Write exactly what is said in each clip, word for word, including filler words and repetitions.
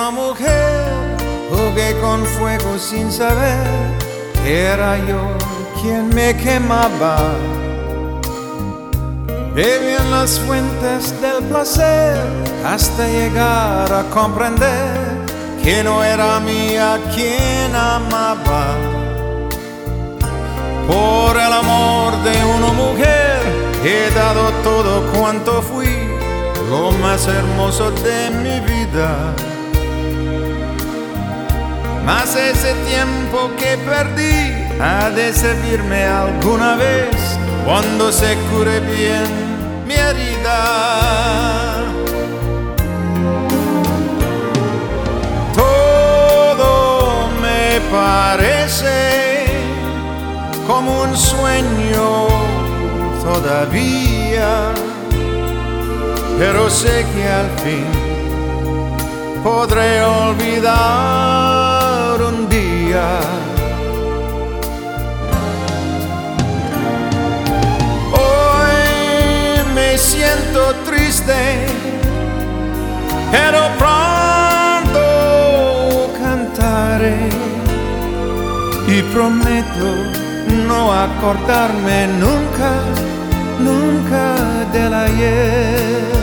una mujer, jugué con fuego sin saber que era yo quien me quemaba. Bebí en las fuentes del placer hasta llegar a comprender que no era mía quien amaba. Por el amor de una mujer he dado todo cuanto fui, lo más hermoso de mi vida. Mas ese tiempo que perdí ha de servirme alguna vez cuando se cure bien mi herida. Todo me parece como un sueño todavía, pero sé que al fin podré olvidar un día. Hoy me siento triste, pero pronto cantaré y prometo no acordarme nunca, nunca del ayer.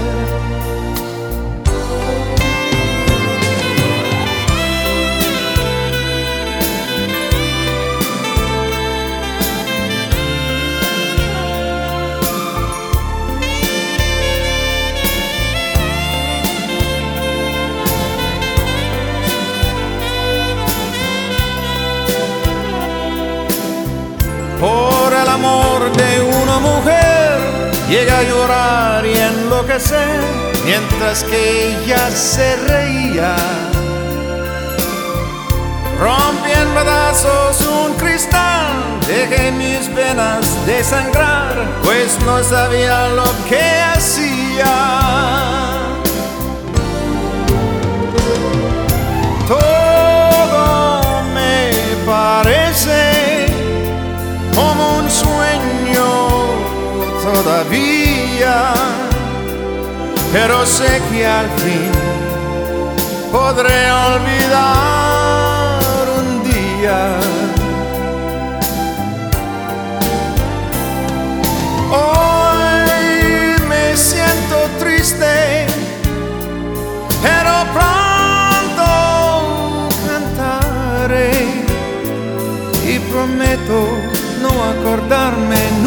Por el amor de una mujer llegué a llorar y enloquecer, mientras que ella se reía. Rompí en pedazos un cristal, dejé mis venas desangrar, pues no sabía lo que hacía. Todo me parece como un sueño todavía, pero sé que al fin podré olvidar un día. Hoy me siento triste, pero pronto cantaré y prometo no acordarme